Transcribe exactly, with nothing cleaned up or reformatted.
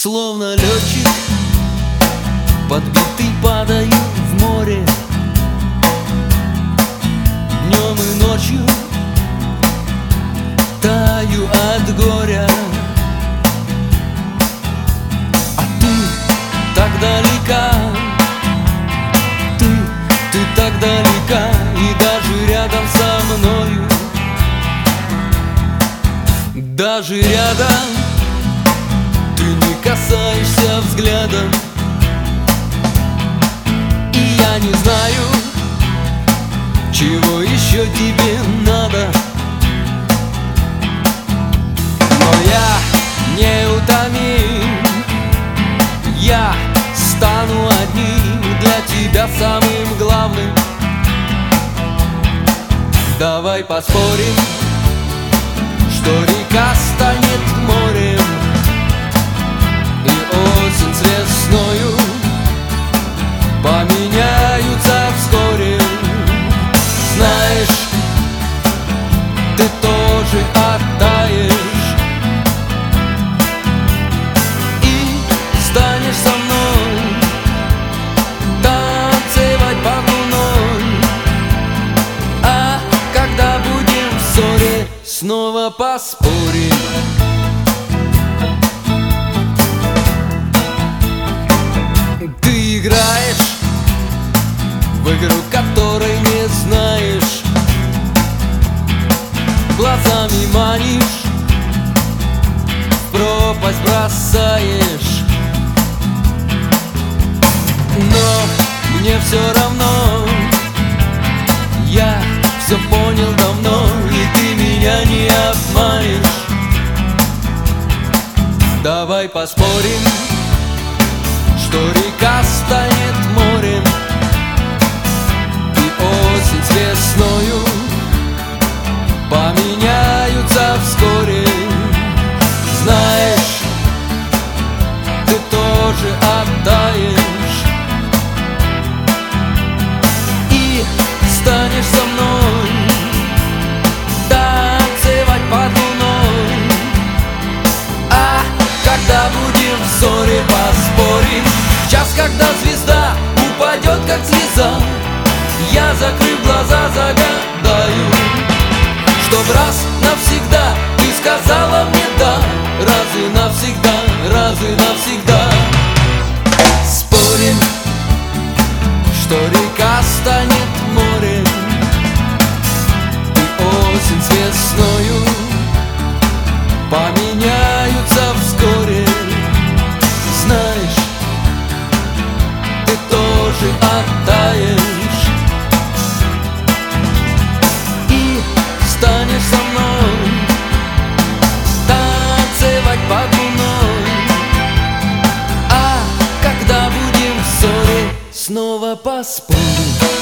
Словно летчик, подбитый, падаю в море. Днем и ночью таю от горя. А ты так далека, ты, ты так далека, и даже рядом со мною, даже рядом ты не касаешься взглядом. И я не знаю, чего еще тебе надо, но я неутомим. Я стану одним для тебя самым главным. Давай поспорим, что река станет морем, и осень с весною поменяются вскоре. Знаешь, ты тоже оттаешь и станешь со мной танцевать под луной. А когда будем в ссоре, снова поспорим. Ты играешь в игру, которой не знаешь, глазами манишь, в пропасть бросаешь. Но мне все равно, я все понял давно, и ты меня не обманешь. Давай поспорим, что река станет морем, и осень с весною поменяются вскоре. Знаешь, ты тоже оттаешь и станешь со мной танцевать под луной. А когда будем в ссоре, поспорим. Час, когда звезда упадет, как слеза, я, закрыв глаза, загадаю, чтоб раз навсегда ты сказала мне да. Раз и навсегда, раз и навсегда. Спорим, что река станет морем, и осень с весною поменяются вскоре. Знаешь, ты тоже оттаешь и станешь со мной танцевать под луной. А когда будем в ссоре, снова поспорим.